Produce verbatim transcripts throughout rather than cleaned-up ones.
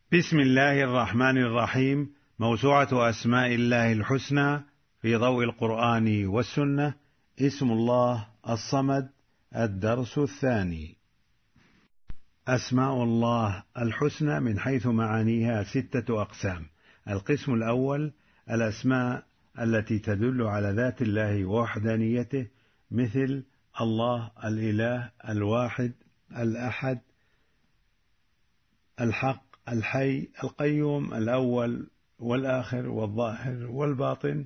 بسم الله الرحمن الرحيم. موسوعة أسماء الله الحسنى في ضوء القرآن والسنة. اسم الله الصمد. الدرس الثاني. أسماء الله الحسنى من حيث معانيها ستة أقسام. القسم الأول الأسماء التي تدل على ذات الله ووحدانيته، مثل الله، الإله، الواحد، الأحد، الحق، الحي، القيوم، الأول والآخر والظاهر والباطن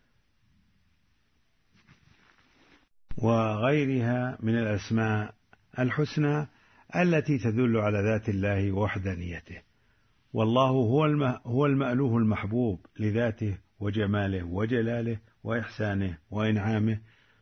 وغيرها من الأسماء الحسنى التي تدل على ذات الله ووحدانيته. والله هو المألوه المحبوب لذاته وجماله وجلاله وإحسانه وإنعامه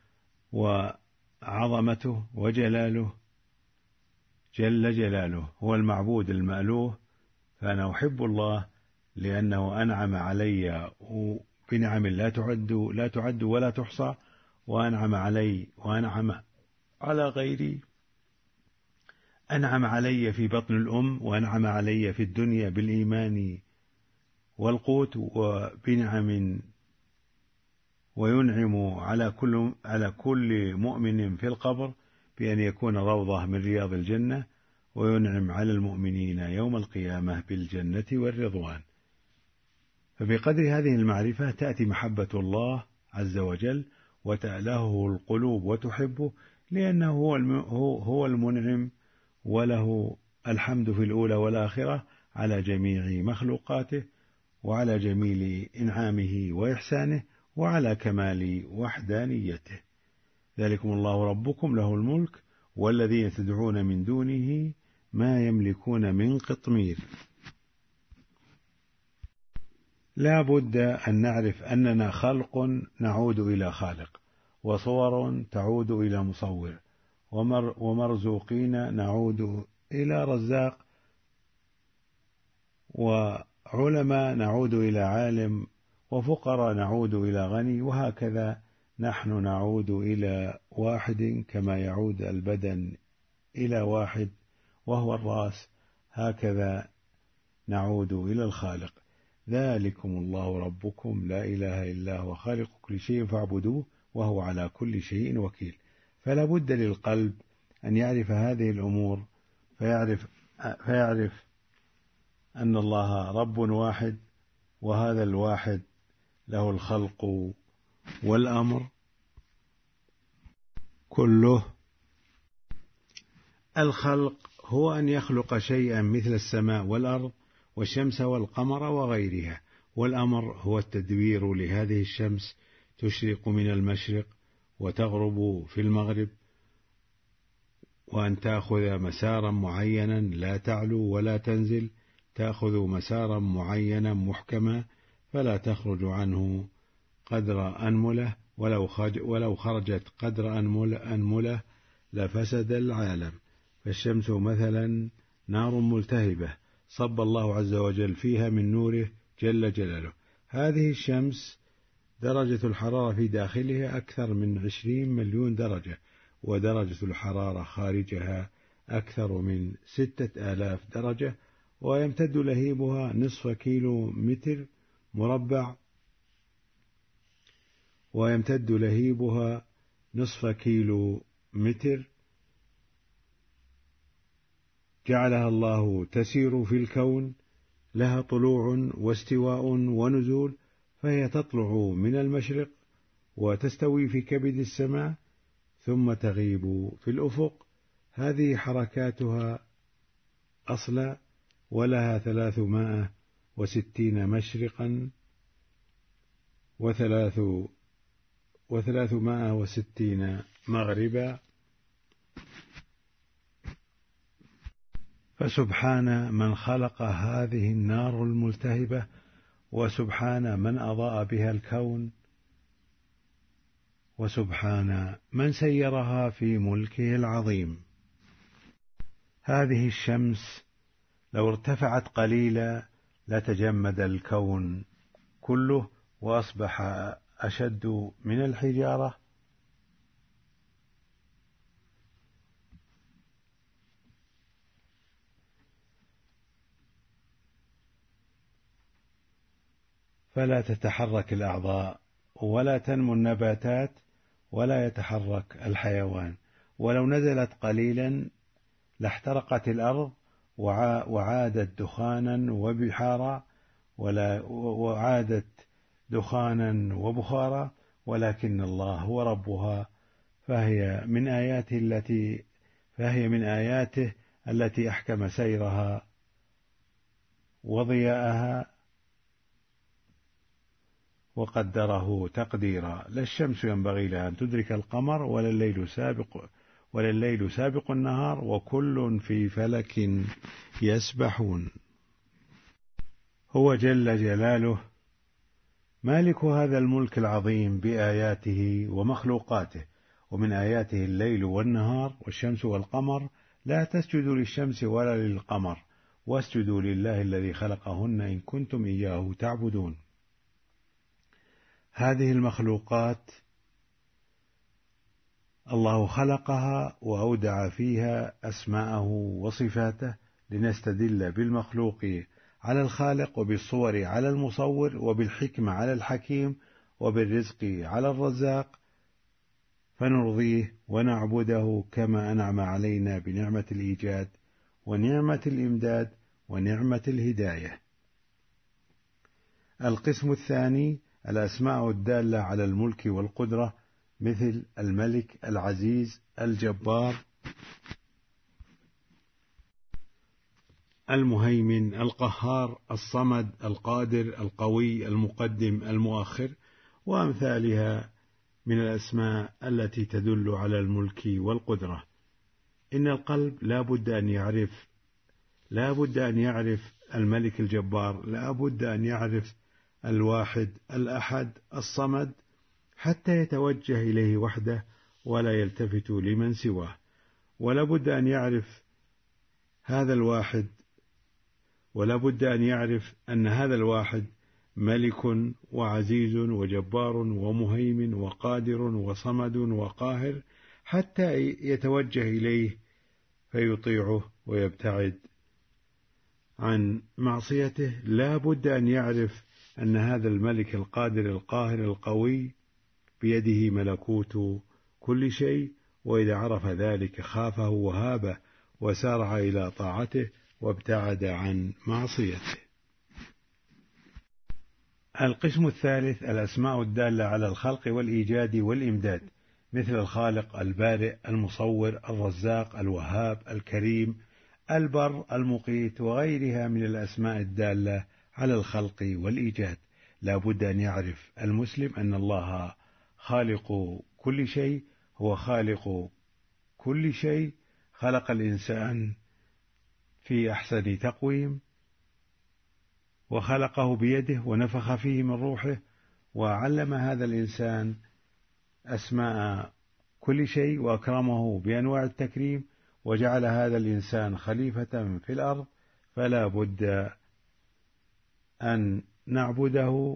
وعظمته وجلاله جل جلاله، هو المعبود المألوه. فأنا أحب الله لأنه أنعم علي بنعم لا تعد لا تعد ولا تحصى، وأنعم علي وأنعم على غيري، أنعم علي في بطن الأم، وأنعم علي في الدنيا بالإيمان والقوت وبنعم، وينعم على كل على كل مؤمن في القبر بأن يكون روضة من رياض الجنة، وينعم على المؤمنين يوم القيامة بالجنة والرضوان. فبقدر هذه المعرفة تأتي محبة الله عز وجل وتألهه القلوب وتحبه، لأنه هو هو المنعم، وله الحمد في الأولى والآخرة على جميع مخلوقاته، وعلى جميل إنعامه وإحسانه، وعلى كمال وحدانيته. ذلكم الله ربكم له الملك والذين تدعون من دونه ما يملكون من قطمير. لا بد أن نعرف أننا خلق نعود إلى خالق، وصور تعود إلى مصور، ومر ومرزوقين نعود إلى رزاق، وعلماء نعود إلى عالم، وفقراء نعود إلى غني، وهكذا نحن نعود إلى واحد كما يعود البدن إلى واحد وهو الرأس، هكذا نعود إلى الخالق. ذلكم الله ربكم لا إله إلا هو خالق كل شيء فاعبدوه وهو على كل شيء وكيل. فلا بد للقلب أن يعرف هذه الأمور، فيعرف, فيعرف أن الله رب واحد، وهذا الواحد له الخلق والأمر كله. الخلق هو أن يخلق شيئا مثل السماء والأرض والشمس والقمر وغيرها، والأمر هو التدبير لهذه الشمس، تشرق من المشرق وتغرب في المغرب، وأن تأخذ مسارا معينا لا تعلو ولا تنزل، تأخذ مسارا معينا محكما فلا تخرج عنه قدر أنملة، ولو خرجت قدر أنملة لفسد العالم. فالشمس مثلا نار ملتهبة صب الله عز وجل فيها من نوره جل جلاله. هذه الشمس درجة الحرارة في داخلها أكثر من عشرين مليون درجة، ودرجة الحرارة خارجها أكثر من ستة آلاف درجة، ويمتد لهيبها نصف كيلو متر مربع ويمتد لهيبها نصف كيلو متر جعلها الله تسير في الكون، لها طلوع واستواء ونزول، فهي تطلع من المشرق وتستوي في كبد السماء ثم تغيب في الأفق. هذه حركاتها أصلا، ولها ثلاثمائة وستين مشرقا وثلاث وثلاثمائة وستين مغربا. فسبحان من خلق هذه النار الملتهبة، وسبحان من أضاء بها الكون، وسبحان من سيرها في ملكه العظيم. هذه الشمس لو ارتفعت قليلا لتجمد الكون كله وأصبح أشد من الحجارة، فلا تتحرك الأعضاء ولا تنمو النباتات ولا يتحرك الحيوان، ولو نزلت قليلا لاحترقت الأرض وعادت دخانا وبحارا ولا وعادت دخانا وبخارا، ولكن الله هو ربها، فهي من آياته التي فهي من آياته التي أحكم سيرها وضياءها وقدره تقديرا. لا الشمس ينبغي لها أن تدرك القمر ولا الليل سابق ولا الليل سابق النهار وكل في فلك يسبحون. هو جل جلاله مالك هذا الملك العظيم بآياته ومخلوقاته، ومن آياته الليل والنهار والشمس والقمر، لا تسجدوا للشمس ولا للقمر واسجدوا لله الذي خلقهن إن كنتم إياه تعبدون. هذه المخلوقات الله خلقها وأودع فيها أسماءه وصفاته لنستدل بالمخلوق على الخالق، وبالصور على المصور، وبالحكمة على الحكيم، وبالرزق على الرزاق، فنرضيه ونعبده كما أنعم علينا بنعمة الإيجاد ونعمة الإمداد ونعمة الهداية. القسم الثاني الأسماء الدالة على الملك والقدرة، مثل الملك، العزيز، الجبار، المهيمن، القهار، الصمد، القادر، القوي، المقدم، المؤخر، وأمثالها من الأسماء التي تدل على الملك والقدرة. إن القلب لا بد أن يعرف لا بد أن يعرف الملك الجبار، لا بد أن يعرف الواحد الأحد الصمد حتى يتوجه إليه وحده ولا يلتفت لمن سواه، ولا بد أن يعرف هذا الواحد ولا بد أن يعرف أن هذا الواحد ملك وعزيز وجبار ومهيمن وقادر وصمد وقاهر حتى يتوجه إليه فيطيعه ويبتعد عن معصيته. لا بد أن يعرف أن هذا الملك القادر القاهر القوي بيده ملكوت كل شيء، وإذا عرف ذلك خافه وهابه وسارع إلى طاعته وابتعد عن معصيته. القسم الثالث الأسماء الدالة على الخلق والإيجاد والإمداد، مثل الخالق، البارئ، المصور، الرزاق، الوهاب، الكريم، البر، المقيت، وغيرها من الأسماء الدالة على الخلق والإيجاد. لا بد أن يعرف المسلم أن الله خالق كل شيء، هو خالق كل شيء، خلق الإنسان في أحسن تقويم وخلقه بيده ونفخ فيه من روحه، وعلم هذا الإنسان أسماء كل شيء وأكرمه بأنواع التكريم، وجعل هذا الإنسان خليفة في الأرض، فلا بد أن نعبده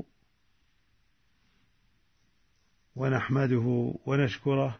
ونحمده ونشكره.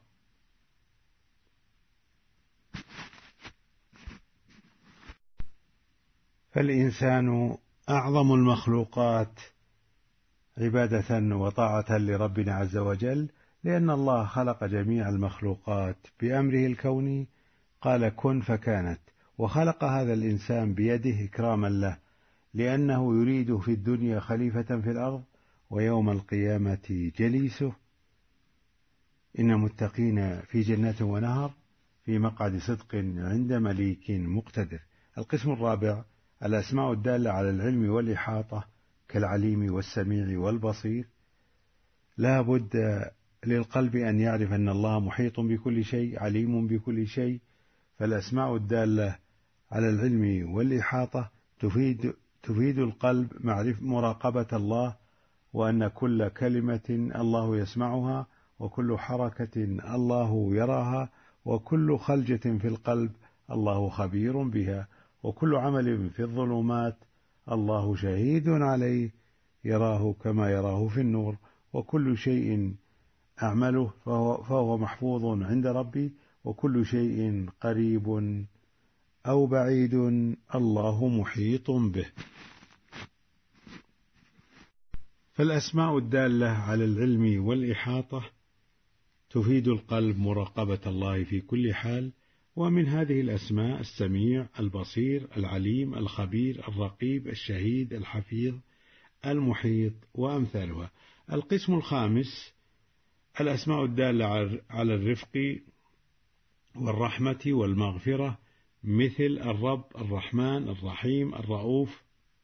فالإنسان أعظم المخلوقات عبادة وطاعة لربنا عز وجل، لأن الله خلق جميع المخلوقات بأمره الكوني، قال كن فكانت، وخلق هذا الإنسان بيده إكراما له، لأنه يريد في الدنيا خليفة في الأرض ويوم القيامة جليسه. إن متقين في جنات ونهر في مقعد صدق عند مليك مقتدر. القسم الرابع الأسماء الدالة على العلم والإحاطة، كالعليم والسميع والبصير. لا بد للقلب أن يعرف أن الله محيط بكل شيء، عليم بكل شيء، فالأسماء الدالة على العلم والإحاطة تفيد تفيد القلب معرفة مراقبة الله، وأن كل كلمة الله يسمعها، وكل حركة الله يراها، وكل خلجة في القلب الله خبير بها، وكل عمل في الظلمات الله شهيد عليه يراه كما يراه في النور، وكل شيء أعمله فهو, فهو محفوظ عند ربي، وكل شيء قريب أو بعيد الله محيط به. فالأسماء الدالة على العلم والإحاطة تفيد القلب مراقبة الله في كل حال، ومن هذه الأسماء السميع، البصير، العليم، الخبير، الرقيب، الشهيد، الحفيظ، المحيط، وأمثالها. القسم الخامس الأسماء الدالة على الرفق والرحمة والمغفرة، مثل الرب، الرحمن، الرحيم، الرؤوف،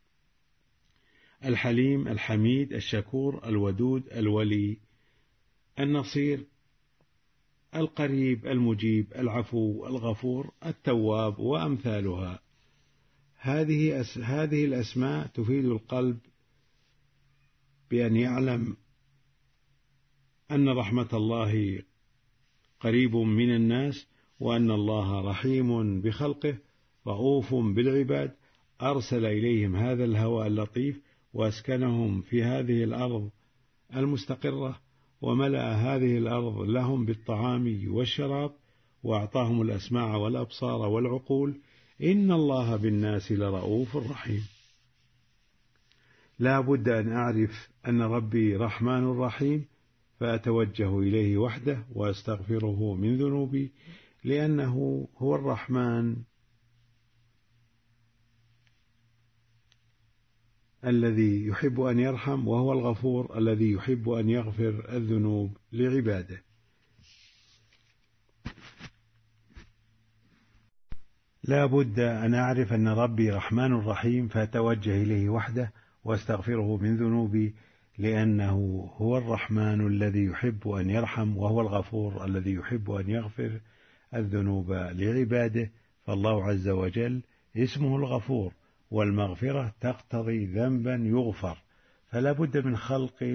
الحليم، الحميد، الشكور، الودود، الولي، النصير، القريب، المجيب، العفو، الغفور، التواب، وأمثالها. هذه هذه الأسماء تفيد القلب بأن يعلم أن رحمة الله قريب من الناس، وأن الله رحيم بخلقه رؤوف بالعباد، أرسل إليهم هذا الهواء اللطيف وأسكنهم في هذه الأرض المستقرة، وملأ هذه الأرض لهم بالطعام والشراب، وأعطاهم الأسماع والأبصار والعقول. إن الله بالناس لرؤوف رحيم. لا بد أن أعرف أن ربي رحمن رحيم، فأتوجه إليه وحده وأستغفره من ذنوبي، لأنه هو الرحمن الذي يحب أن يرحم، وهو الغفور الذي يحب أن يغفر الذنوب لعباده. لا بد أن أعرف أن ربي رحمن رحيم، فأتوجه إليه وحده وأستغفره من ذنوبي، لأنه هو الرحمن الذي يحب أن يرحم، وهو الغفور الذي يحب أن يغفر الذنوب لعباده. فالله عز وجل اسمه الغفور، والمغفرة تقتضي ذنبا يغفر، فلا بد من خلق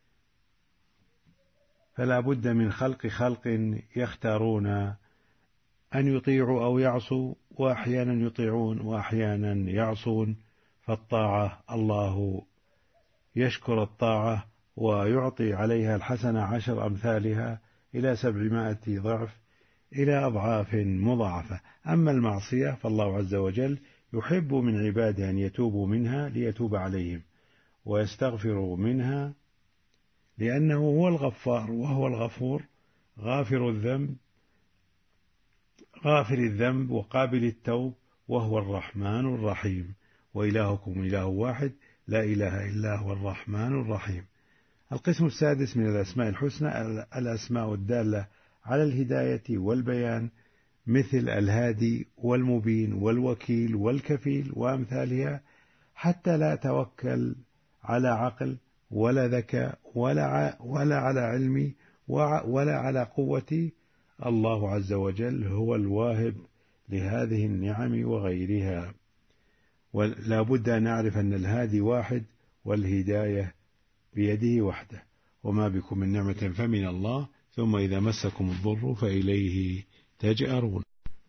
فلا بد من خلق خلق يختارون أن يطيعوا أو يعصوا، وأحيانا يطيعون وأحيانا يعصون. فالطاعة الله يشكر الطاعة ويعطي عليها الحسنة عشر أمثالها إلى سبعمائة ضعف، إلى أضعاف مضاعفة. أما المعصية فالله عز وجل يحب من عباده أن يتوبوا منها ليتوب عليهم ويستغفروا منها، لأنه هو الغفار وهو الغفور، غافر الذنب غافر الذنب وقابل التوب، وهو الرحمن الرحيم. وإلهكم إله واحد لا إله إلا هو الرحمن الرحيم. القسم السادس من الأسماء الحسنى الأسماء الدالة على الهداية والبيان، مثل الهادي والمبين والوكيل والكفيل وأمثالها، حتى لا توكل على عقل ولا ذكاء ولا ولا على علمي ولا على قوتي. الله عز وجل هو الواهب لهذه النعم وغيرها. ولا بد أن نعرف أن الهادي واحد والهداية بيده وحده، وما بكم من نعمة فمن الله، ثم إذا مسكم الضر فإليه تجأرون.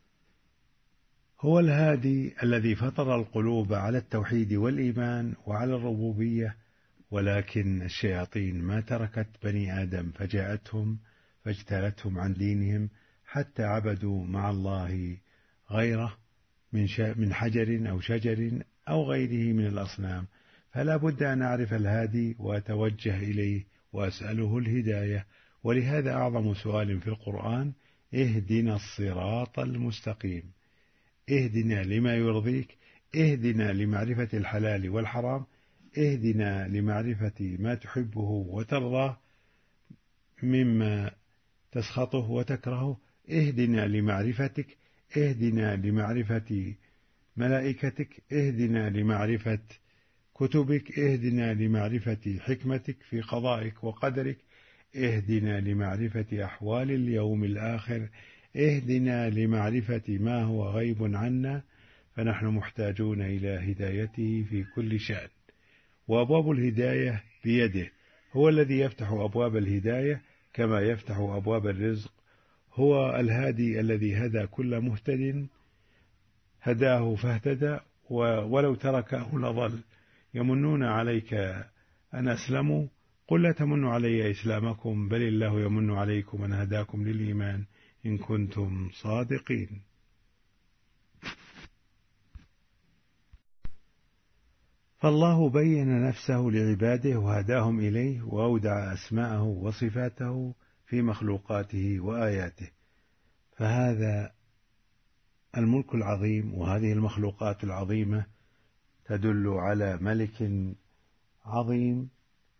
هو الهادي الذي فطر القلوب على التوحيد والإيمان وعلى الربوبية، ولكن الشياطين ما تركت بني آدم فجاءتهم فاجتالتهم عن دينهم، حتى عبدوا مع الله غيره من حجر أو شجر أو غيره من الأصنام. فلا بد أن أعرف الهادي وأتوجه إليه وأسأله الهداية. ولهذا أعظم سؤال في القرآن: اهدنا الصراط المستقيم. اهدنا لما يرضيك، اهدنا لمعرفة الحلال والحرام، اهدنا لمعرفة ما تحبه وترضاه مما تسخطه وتكرهه، اهدنا لمعرفتك، اهدنا لمعرفة ملائكتك، اهدنا لمعرفة كتبك، اهدنا لمعرفة حكمتك في قضائك وقدرك، اهدنا لمعرفة أحوال اليوم الآخر، اهدنا لمعرفة ما هو غيب عنا. فنحن محتاجون إلى هدايته في كل شأن، وأبواب الهداية بيده. هو الذي يفتح أبواب الهداية كما يفتح أبواب الرزق. هو الهادي الذي هدى كل مهتد، هداه فاهتدى، ولو تركه لضل. يمنون عليك أن أسلموا، قل لا تمنوا علي إسلامكم، بل الله يمن عليكم أن هداكم للإيمان إن كنتم صادقين. فالله بين نفسه لعباده وهداهم إليه وأودع أسماءه وصفاته في مخلوقاته وآياته، فهذا الملك العظيم وهذه المخلوقات العظيمة تدل على ملك عظيم.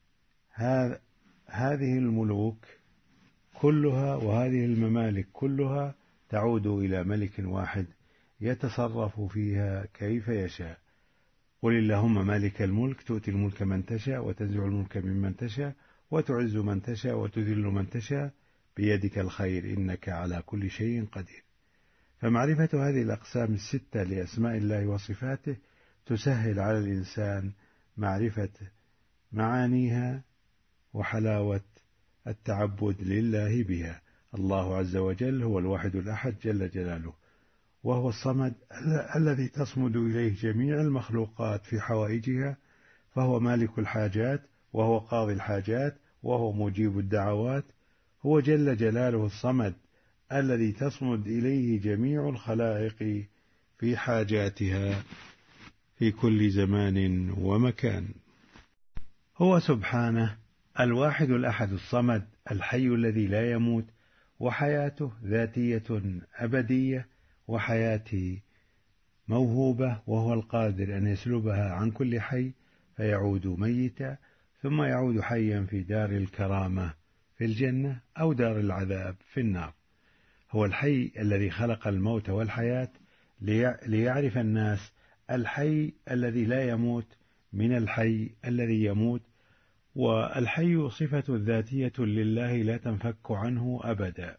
هذه الملوك كلها وهذه الممالك كلها تعود إلى ملك واحد يتصرف فيها كيف يشاء. قل اللهم مالك الملك تؤتي الملك من تشاء وتنزع الملك ممن تشاء وتعز من تشاء وتذل من تشاء بيدك الخير إنك على كل شيء قدير. فمعرفة هذه الأقسام الستة لأسماء الله وصفاته تسهل على الإنسان معرفة معانيها وحلاوة التعبد لله بها. الله عز وجل هو الواحد الأحد جل جلاله، وهو الصمد الذي تصمد إليه جميع المخلوقات في حوائجها، فهو مالك الحاجات وهو قاضي الحاجات وهو مجيب الدعوات. هو جل جلاله الصمد الذي تصمد إليه جميع الخلائق في حاجاتها في كل زمان ومكان. هو سبحانه الواحد الأحد الصمد الحي الذي لا يموت، وحياته ذاتية أبدية، وحياته موهوبة، وهو القادر أن يسلبها عن كل حي فيعود ميتا ثم يعود حيا في دار الكرامة في الجنة أو دار العذاب في النار. هو الحي الذي خلق الموت والحياة ليعرف الناس الحي الذي لا يموت من الحي الذي يموت، والحي صفة ذاتية لله لا تنفك عنه أبدا.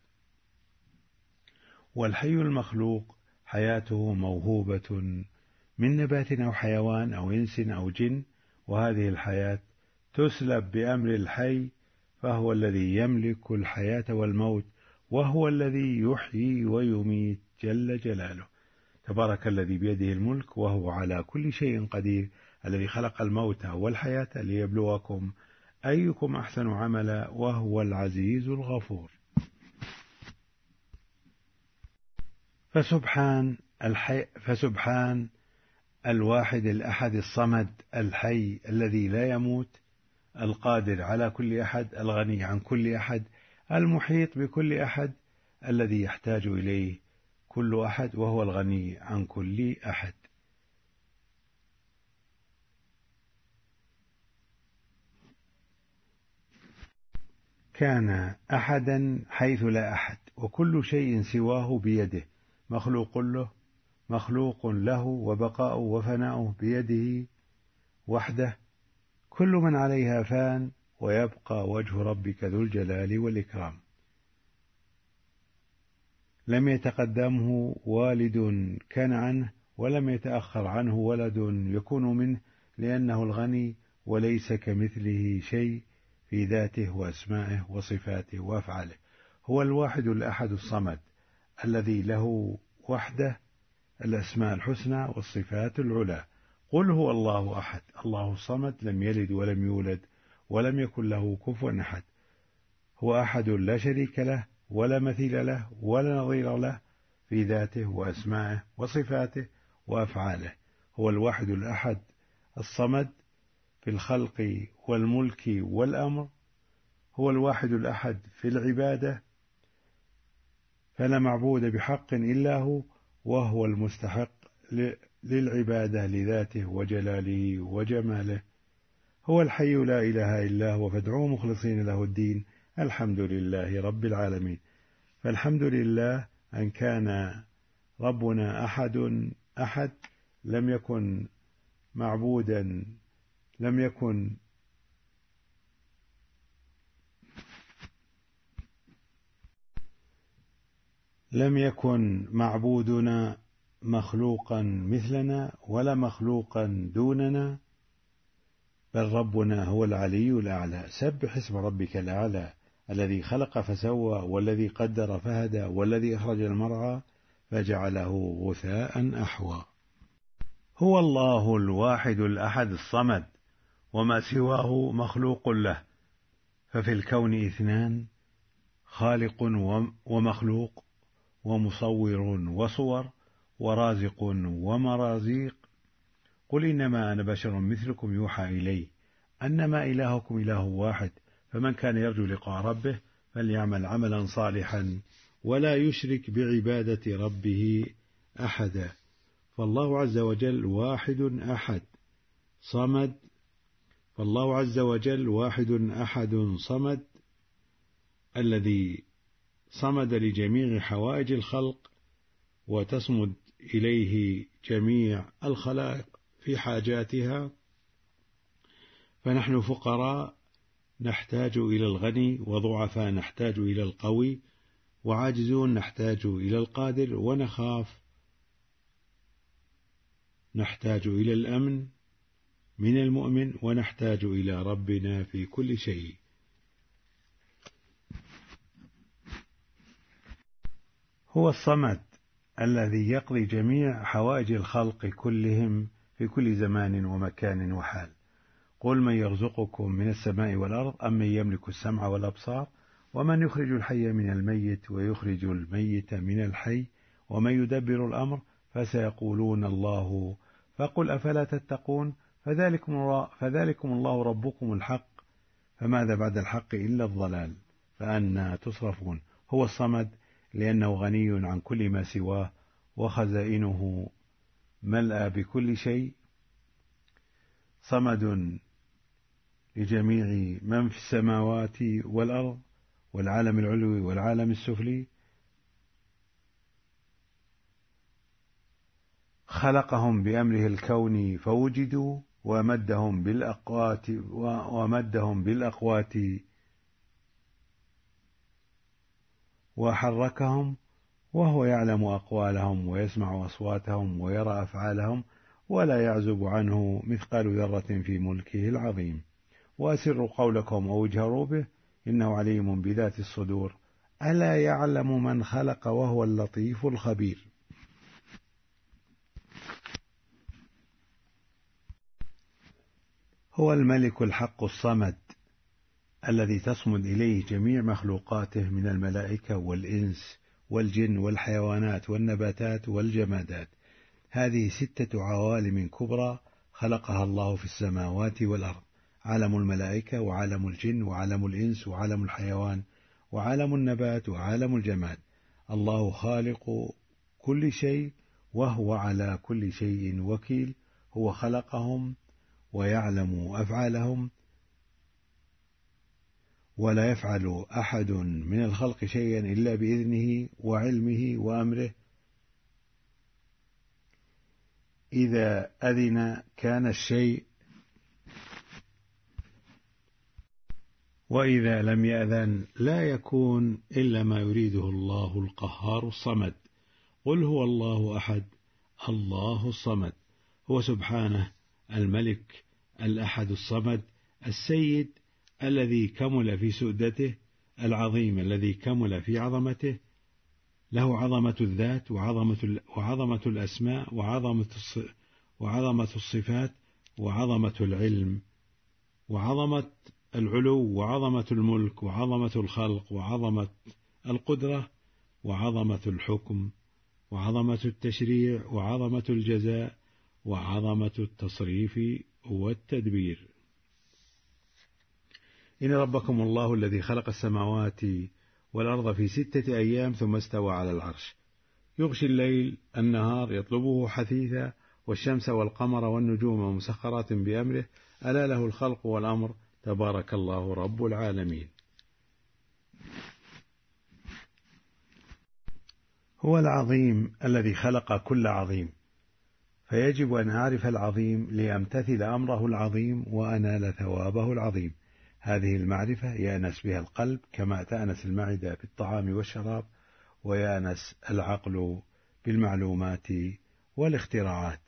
والحي المخلوق حياته موهوبة من نبات أو حيوان أو إنس أو جن، وهذه الحياة تسلب بأمر الحي، فهو الذي يملك الحياة والموت، وهو الذي يحيي ويميت جل جلاله. تبارك الذي بيده الملك وهو على كل شيء قدير، الذي خلق الموت والحياة ليبلوكم أيكم أحسن عملا، وهو العزيز الغفور. فسبحان الحي فسبحان الواحد الأحد الصمد الحي الذي لا يموت، القادر على كل أحد، الغني عن كل أحد، المحيط بكل أحد، الذي يحتاج إليه كل أحد، وهو الغني عن كل أحد. كان أحدا حيث لا أحد، وكل شيء سواه بيده، مخلوق له مخلوق له وبقاؤه وفناؤه بيده وحده. كل من عليها فان ويبقى وجه ربك ذو الجلال والإكرام. لم يتقدمه والد كان عنه، ولم يتأخر عنه ولد يكون منه، لأنه الغني وليس كمثله شيء في ذاته وأسمائه وصفاته وأفعاله. هو الواحد الأحد الصمد الذي له وحده الأسماء الحسنى والصفات العلى. قل هو الله أحد الله الصمد لم يلد ولم يولد ولم يكن له كفوا أحد. هو أحد لا شريك له ولا مثيل له ولا نظير له في ذاته وأسمائه وصفاته وأفعاله. هو الواحد الأحد الصمد في الخلق والملك والأمر. هو الواحد الأحد في العبادة، فلا معبود بحق إلا هو، وهو المستحق للعبادة لذاته وجلاله وجماله. هو الحي لا إله إلا هو فادعوه مخلصين له الدين، الحمد لله رب العالمين. فالحمد لله أن كان ربنا أحد أحد، لم يكن معبودا لم يكن لم يكن معبودنا مخلوقا مثلنا ولا مخلوقا دوننا، بل ربنا هو العلي الأعلى. سبح اسم ربك الأعلى الذي خلق فسوى والذي قدر فهدى والذي أخرج المرعى فجعله غثاء أحوى. هو الله الواحد الأحد الصمد، وما سواه مخلوق له. ففي الكون اثنان، خالق ومخلوق، ومصور وصور، ورازق ومرازيق، قل إنما أنا بشر مثلكم يوحى إلي أنما إلهكم إله واحد فمن كان يرجو لقاء ربه فليعمل عملا صالحا ولا يشرك بعبادة ربه أحدا. فالله عز وجل واحد أحد صمد فالله عز وجل واحد أحد صمد الذي صمد لجميع حوائج الخلق وتصمد إليه جميع الخلائق في حاجاتها، فنحن فقراء نحتاج إلى الغني، وضعفاء نحتاج إلى القوي، وعاجزون نحتاج إلى القادر، ونخاف نحتاج إلى الأمن من المؤمن، ونحتاج إلى ربنا في كل شيء. هو الصمد الذي يقضي جميع حوائج الخلق كلهم في كل زمان ومكان وحال. قل من يرزقكم من السماء والأرض أم من يملك السمع والأبصار ومن يخرج الحي من الميت ويخرج الميت من الحي ومن يدبر الأمر فسيقولون الله فقل أفلا تتقون فذلكم الله, فذلكم الله ربكم الحق فماذا بعد الحق إلا الضلال فأنى تصرفون. هو الصمد لأنه غني عن كل ما سواه وخزائنه ملأى بكل شيء، صمد لجميع من في السماوات والأرض والعالم العلوي والعالم السفلي، خلقهم بأمره الكوني فوجدوا ومدهم بالأقوات ومدهم بالأقوات وحركهم، وهو يعلم أقوالهم ويسمع أصواتهم ويرى أفعالهم ولا يعزب عنه مثقال ذرة في ملكه العظيم. وأسروا قولكم أو اجهروا به إنه عليم بذات الصدور ألا يعلم من خلق وهو اللطيف الخبير. هو الملك الحق الصمد الذي تصمد إليه جميع مخلوقاته من الملائكة والإنس والجن والحيوانات والنباتات والجمادات. هذه ستة عوالم كبرى خلقها الله في السماوات والأرض: عالم الملائكة وعالم الجن وعالم الإنس وعالم الحيوان وعالم النبات وعالم الجماد. الله خالق كل شيء وهو على كل شيء وكيل. هو خلقهم ويعلم أفعالهم، ولا يفعل أحد من الخلق شيئا إلا بإذنه وعلمه وأمره. إذا أذن كان الشيء، وإذا لم يأذن لا يكون إلا ما يريده الله القهار الصمد. قل هو الله أحد الله الصمد. هو سبحانه الملك الأحد الصمد السيد الذي كمل في سؤدته، العظيم الذي كمل في عظمته، له عظمة الذات وعظمة, وعظمة الأسماء وعظمة, وعظمة الصفات وعظمة العلم وعظمة العلو وعظمة الملك وعظمة الخلق وعظمة القدرة وعظمة الحكم وعظمة التشريع وعظمة الجزاء وعظمة التصريف والتدبير. إن ربكم الله الذي خلق السماوات والأرض في ستة أيام ثم استوى على العرش، يغشي الليل النهار يطلبه حثيثا، والشمس والقمر والنجوم مسخرات بأمره، ألا له الخلق والأمر، تبارك الله رب العالمين. هو العظيم الذي خلق كل عظيم، فيجب أن أعرف العظيم لأمتثل أمره العظيم وأنال ثوابه العظيم. هذه المعرفة يأنس بها القلب كما تأنس المعدة بالطعام والشراب، ويأنس العقل بالمعلومات والاختراعات.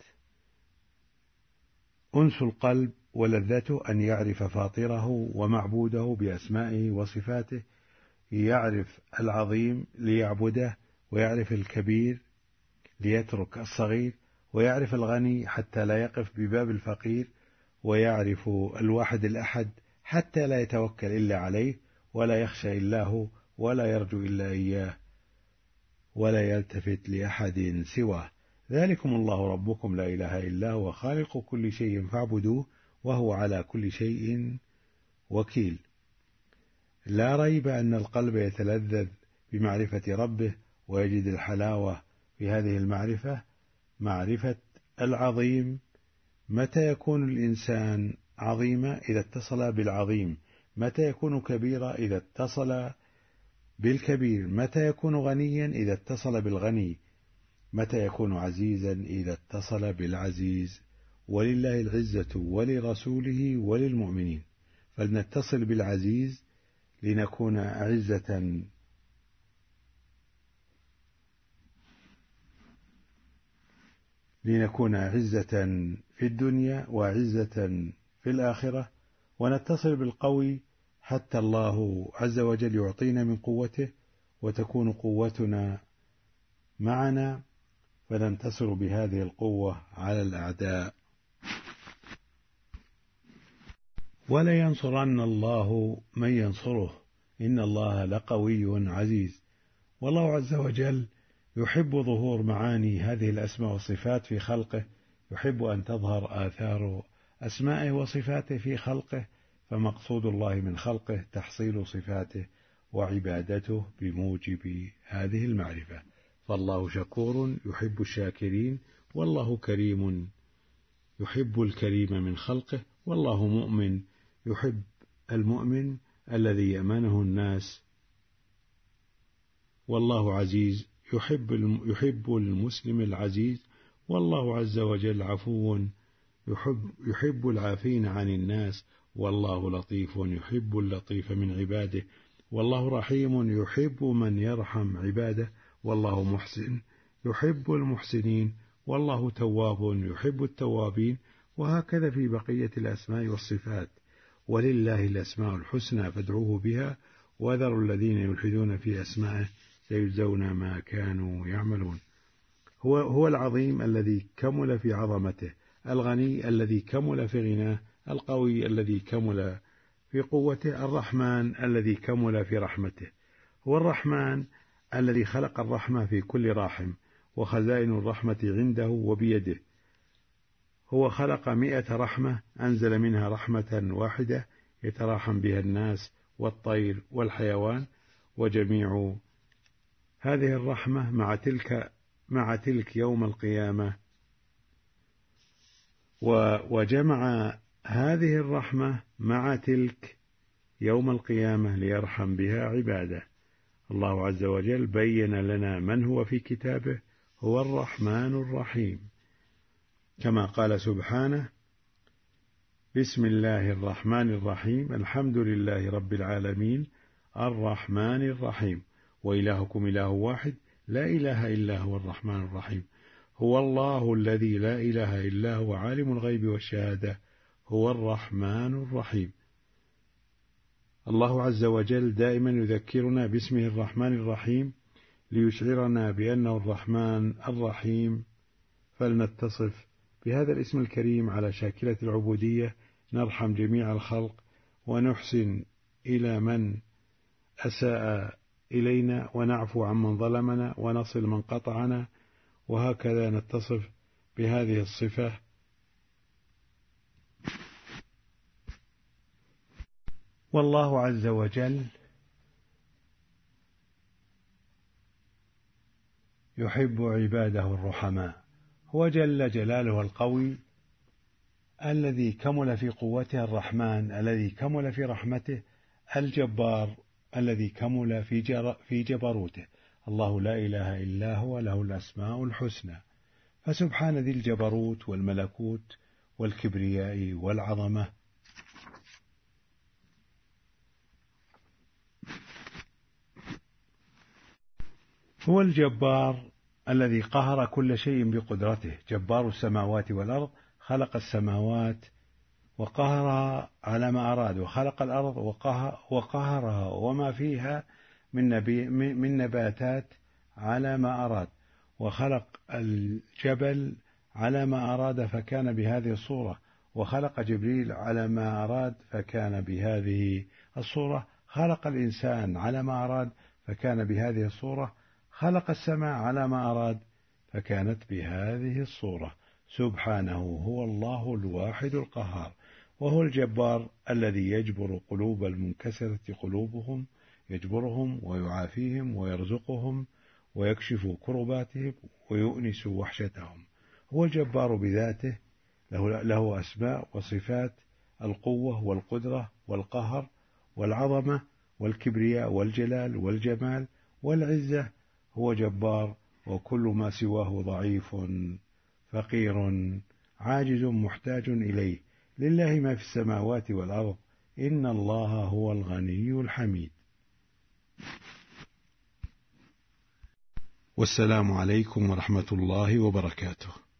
أنس القلب ولذته أن يعرف فاطره ومعبوده بأسمائه وصفاته، يعرف العظيم ليعبده، ويعرف الكبير ليترك الصغير، ويعرف الغني حتى لا يقف بباب الفقير، ويعرف الواحد الأحد حتى لا يتوكل إلا عليه، ولا يخشى إلا هو، ولا يرجو إلا إياه، ولا يلتفت لأحد سواه. ذلكم الله ربكم لا إله إلا هو خالق كل شيء فاعبدوه وهو على كل شيء وكيل. لا ريب أن القلب يتلذذ بمعرفة ربه ويجد الحلاوة في هذه المعرفة، معرفة العظيم. متى يكون الإنسان عظيما؟ إذا اتصل بالعظيم. متى يكون كبيرا؟ إذا اتصل بالكبير. متى يكون غنيا؟ إذا اتصل بالغني. متى يكون عزيزا؟ إذا اتصل بالعزيز. ولله العزة ولرسوله وللمؤمنين، فلنتصل بالعزيز لنكون عزة لنكون عزة في الدنيا وعزة في الآخرة، ونتصل بالقوي حتى الله عز وجل يعطينا من قوته وتكون قوتنا معنا، فننتصر بهذه القوة على الأعداء. ولينصرن الله من ينصره إن الله لقوي عزيز. والله عز وجل يحب ظهور معاني هذه الأسماء والصفات في خلقه، يحب أن تظهر آثار أسمائه وصفاته في خلقه، فمقصود الله من خلقه تحصيل صفاته وعبادته بموجب هذه المعرفة. فالله شكور يحب الشاكرين، والله كريم يحب الكريم من خلقه، والله مؤمن يحب المؤمن الذي يأمنه الناس، والله عزيز يحب يحب المسلم العزيز، والله عز وجل عفو يحب يحب العافين عن الناس، والله لطيف يحب اللطيف من عباده، والله رحيم يحب من يرحم عباده، والله محسن يحب المحسنين، والله تواب يحب التوابين. وهكذا في بقية الأسماء والصفات. ولله الأسماء الحسنى فادعوه بها وذروا الذين يلحدون في أسمائه سيجزون ما كانوا يعملون. هو هو العظيم الذي كمل في عظمته، الغني الذي كمل في غناه، القوي الذي كمل في قوته، الرحمن الذي كمل في رحمته. هو الرحمن الذي خلق الرحمة في كل راحم، وخزائن الرحمة عنده وبيده. هو خلق مئة رحمة، أنزل منها رحمة واحدة يتراحم بها الناس والطير والحيوان، وجميع هذه الرحمة مع تلك مع تلك يوم القيامة، وجمع هذه الرحمة مع تلك يوم القيامة ليرحم بها عباده. الله عز وجل بين لنا من هو في كتابه هو الرحمن الرحيم، كما قال سبحانه: بسم الله الرحمن الرحيم الحمد لله رب العالمين الرحمن الرحيم وإلهكم إله واحد لا إله إلا هو الرحمن الرحيم هو الله الذي لا إله إلا هو عالم الغيب والشهادة هو الرحمن الرحيم. الله عز وجل دائما يذكرنا باسمه الرحمن الرحيم ليشعرنا بأنه الرحمن الرحيم، فلنتصف بهذا الاسم الكريم على شاكلة العبودية، نرحم جميع الخلق ونحسن إلى من أساء إلينا ونعفو عمن ظلمنا ونصل من قطعنا، وهكذا نتصف بهذه الصفة. والله عز وجل يحب عباده الرحماء. هو جل جلاله القوي الذي كمل في قوته، الرحمن الذي كمل في رحمته، الجبار الذي كمل في جر في جبروته. الله لا إله إلا هو له الأسماء الحسنى، فسبحان ذي الجبروت والملكوت والكبرياء والعظمة. هو الجبار الذي قهر كل شيء بقدرته، جبار السماوات والأرض، خلق السماوات وقهرها على ما أراد، وخلق الأرض وقهرها وما فيها من, نبي من نباتات على ما أراد، وخلق الجبل على ما أراد فكان بهذه الصورة، وخلق جبريل على ما أراد فكان بهذه الصورة، خلق الإنسان على ما أراد فكان بهذه الصورة، خلق السماء على ما أراد فكانت بهذه الصورة: سبحانه هو الله الواحد القهار، وهو الجبار الذي يجبر قلوب المنكسرة قلوبهم، يجبرهم ويعافيهم ويرزقهم ويكشف كرباتهم ويؤنس وحشتهم. هو الجبار بذاته، له, له أسماء وصفات: القوة والقدرة والقهر والعظمة والكبرياء والجلال والجمال والعزة. هو جبار، وكل ما سواه ضعيف فقير عاجز محتاج إليه. لله ما في السماوات والأرض، إن الله هو الغني الحميد. والسلام عليكم ورحمة الله وبركاته.